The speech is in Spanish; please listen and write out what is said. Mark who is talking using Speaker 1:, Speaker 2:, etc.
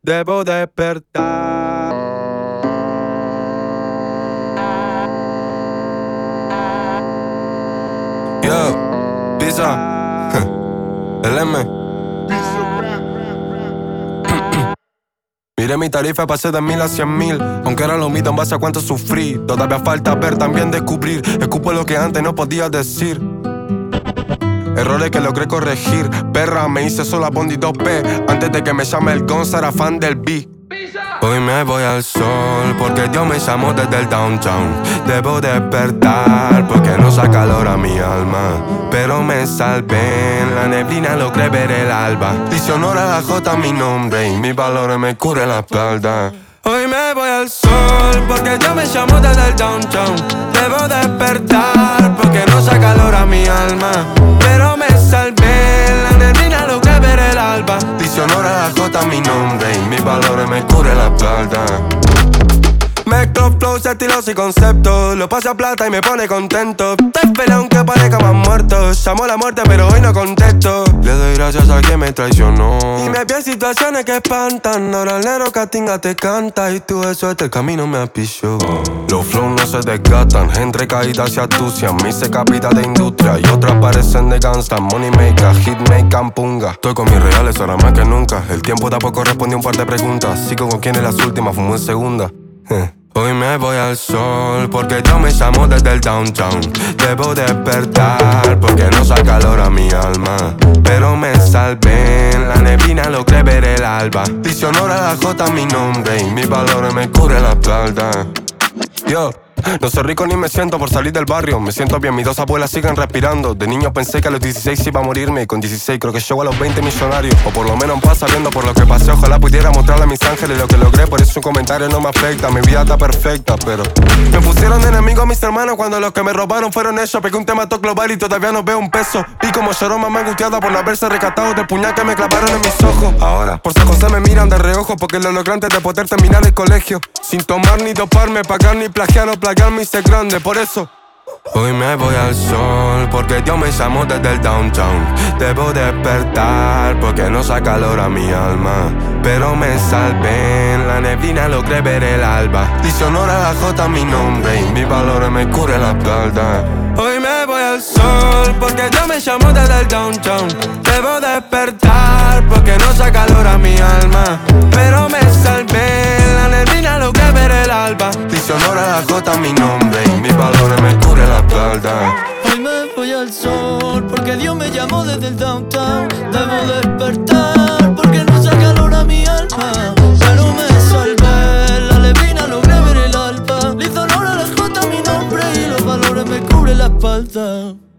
Speaker 1: debo despertar. Yo, pizza, el M. Miré mi tarifa, pasé de 1000 a 100.000. Aunque era lo mismo en base a cuánto sufrí. Todavía falta ver, también descubrir. Escupo lo que antes no podía decir. Errores que logré corregir. Perra, me hice sola Bondi 2P. Antes de que me llame el Gonza, era fan del B. Hoy me voy al sol porque Dios me llamó desde el downtown. Debo despertar porque no saca calor a mi alma. Pero me salvé, en la neblina logré ver el alba. Dice honor a la J mi nombre y mis valores me cubre la espalda. Hoy me voy al sol porque Dios me llamó desde el downtown. Debo despertar porque no saca calor a mi alma. Pero me salvé, en la neblina logré ver el alba. Dice honor a la J mi nombre y mis valores me cubre la espalda. Mezclo flows, estilos y conceptos. Lo paso a plata y me pone contento. Te esperé aunque parezca más muerto. Llamo a la muerte pero hoy no contesto. Le doy gracias a quien me traicionó. Y me vi en situaciones que espantan. Ahora el negro Catinga te canta. Y tú eso este camino me apichó. Los flows no se desgastan. Entre caídas se atucian. Me hice capita de industria y otras parecen de gangsta. Money maker, hit maker, punga. Estoy con mis reales ahora más que nunca. El tiempo tampoco respondió un par de preguntas. Sigo con quien es las últimas, fumo en segunda. Hoy me voy al sol porque Dios me llamó desde el downtown. Debo despertar porque no saca calor a mi alma. Pero me salvé, en la neblina logré ver el alba. Dice honor a la J mi nombre y mis valores me cubre la espalda. Yo, no soy rico ni me siento por salir del barrio. Me siento bien, mis dos abuelas siguen respirando. De niño pensé que a los 16 iba a morirme. Y con 16 creo que llego a los 20 millonarios. O por lo menos pasa viendo por lo que pasé. Ojalá pudiera mostrarle a mis ángeles lo que logré. Por eso un comentario no me afecta, mi vida está perfecta. Pero me pusieron de enemigo a mis hermanos cuando los que me robaron fueron ellos. Pegué un tema todo global y todavía no veo un peso. Vi como lloró mamá angustiada por no haberse rescatado del puñal que me clavaron en mis ojos. Ahora por San José me miran de reojo porque lo logré antes de poder terminar el colegio. Sin tomar ni doparme, pagar ni plagiar o plagiarme hice grande, por eso hoy me voy al sol porque Dios me llamó desde el downtown. Debo despertar porque no saca calor a mi alma. Pero me salvé, en la neblina logré ver el alba. Dice honor a la J mi nombre y mis valores me cubre la espalda. Hoy me voy al sol porque Dios me llamó desde el downtown. Debo despertar porque no saca calor a mi alma. Pero me salvé, en la neblina logré ver el alba. Dice honor a la J mi nombre y mis valores me cubre la espalda.
Speaker 2: Hoy me voy al sol porque Dios me llamó desde el downtown. Debo despertar porque no saca calor a mi alma. Pero me salvé, la neblina logré ver el alba. Le hizo honor a la J mi nombre y los valores me cubren la espalda.